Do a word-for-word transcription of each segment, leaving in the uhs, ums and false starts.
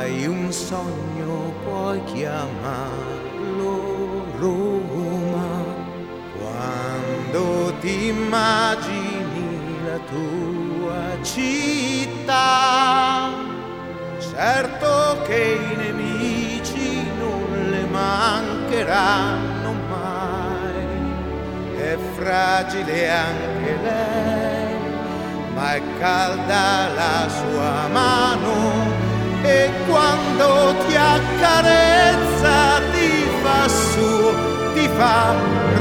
hai un sogno puoi chiamarlo Roma, quando ti immagini la tua città, certo che i nemici non le mancheranno mai, è fragile anche lei, ma è calda la sua mano, e quando ti accarezza ti fa su, ti fa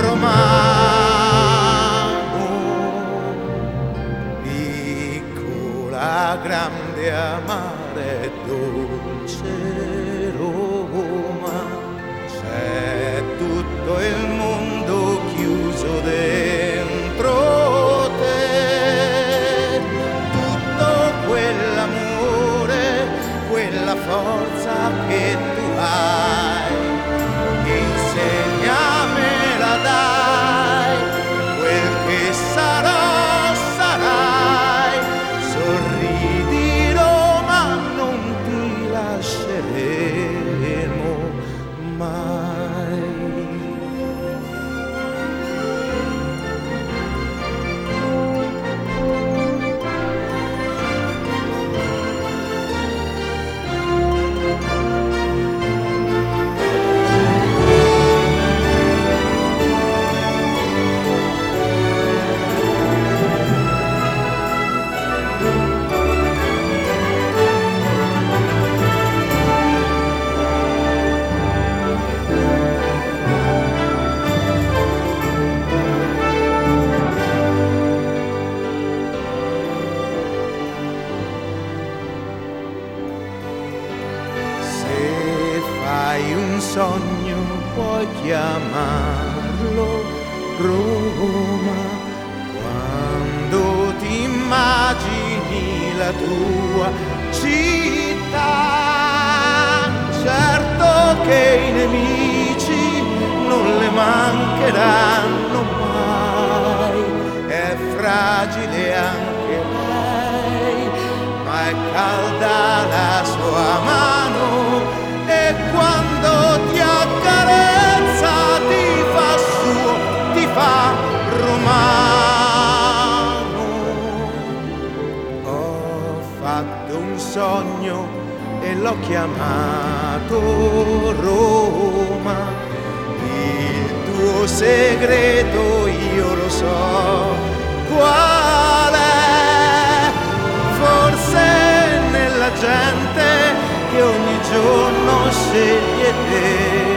romano. Piccola, grande, amare e dolce Roma, c'è tutto il mondo chiuso dentro te, tutto quell'amore, quella forza che tu hai, insegnamela dai, quel che sarà sarai, sorridi Roma, non ti lasceremo mai. Hai un sogno, puoi chiamarlo Roma, quando ti immagini la tua città, certo che i nemici non le mancheranno mai, è fragile anche lei, ma è calda la sua mano, e quando ti accarezza ti fa suo, ti fa romano. Ho fatto un sogno e l'ho chiamato Roma, il tuo segreto io lo so qual è, forse nella gente che ogni giorno sceglie te.